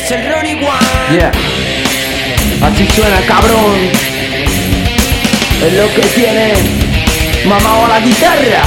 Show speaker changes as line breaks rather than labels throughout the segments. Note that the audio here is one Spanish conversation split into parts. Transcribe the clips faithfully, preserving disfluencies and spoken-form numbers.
Es el Ronnie One.
Yeah. Así suena, cabrón. Es lo que tiene mamá o la guitarra.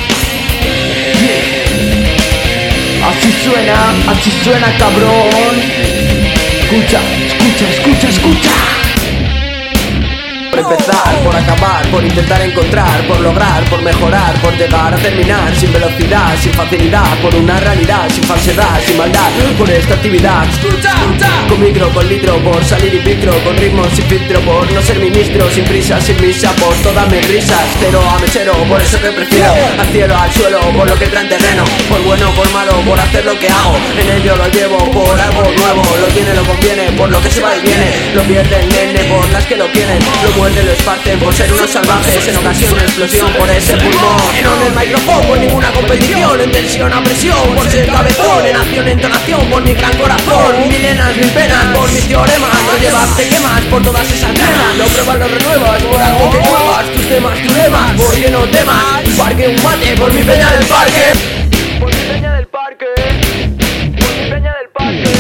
Yeah. Así suena, así suena, cabrón. Escucha, escucha, escucha, escucha. Por empezar, por acabar, por intentar encontrar, por lograr, por mejorar, por llegar a terminar, sin velocidad, sin facilidad, por una realidad, sin falsedad, sin maldad, por esta actividad.
Escucha, escucha.
Con micro, con litro, por salir in vitro, con ritmo sin filtro, por no ser ministro, sin prisa, sin misa, por todas mis risas, cero a mesero, por eso te prefiero, al cielo, al suelo, por lo que trae en terreno, por bueno, por malo, por hacer lo que hago, en ello lo llevo, por algo nuevo, lo tiene, lo conviene, por lo que se va y viene, lo pierde el nene, por las que lo tienen, lo muerde, lo esparcen, por ser unos salvajes, en ocasión de explosión, por ese pulmón, en el micrófono, por ninguna competición, en tensión a presión, por ser cabezón, en acción, entonación, por mi gran corazón, mil nenas, mil penas, por mis teoremas, lo llevas, te quemas, por todas esas nenas, lo pruebas, lo renuevas, por algo que muevas, tus temas, tus lemas, por que no temas, un parque, un mate, por mi peña del parque, por mi peña del parque, por mi peña del parque.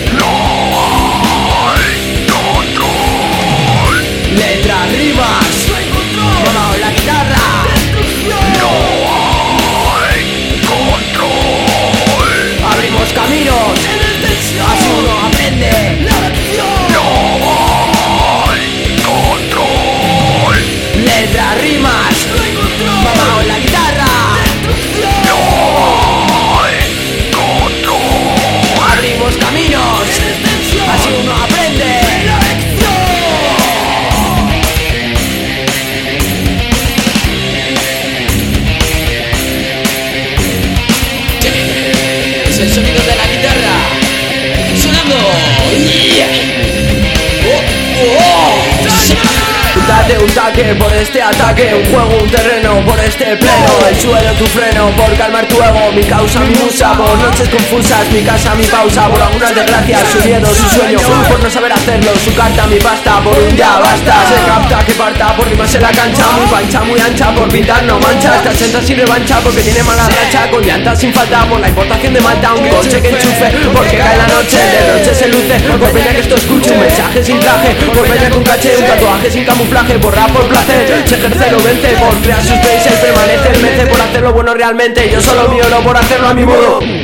Letras, rimas, mamá o la guitarra. No hay control. Abrimos caminos, así uno aprende. No hay control. Letras, rimas, mamá o la guitarra. No hay control. Abrimos caminos, así uno aprende.
El sonido de la guitarra sonando. Yeah. Oh, oh, oh.
Date un taque por este ataque, un juego, un terreno, por este pleno, el suelo, tu freno, por calmar tu ego, mi causa, mi musa, por noches confusas, mi casa, mi pausa, por algunas desgracias, su miedo, su sueño, por no saber hacerlo, su carta, mi pasta, por un ya basta, se capta que parta, por rimas en la cancha, muy pancha, muy ancha, por pintar no mancha, esta senta sin revancha, porque tiene mala racha, con llantas sin falta, por la importación de Malta, un coche que enchufe, porque cae la noche, de noche se luce, por peña que esto escuche, un mensaje sin traje, por peña con caché, un tatuaje sin camuflaje, por rap, por placer, se ejerce lo vence, por crear sus países, permanece el mece, por hacerlo bueno realmente, yo solo mío, no por hacerlo a mi modo.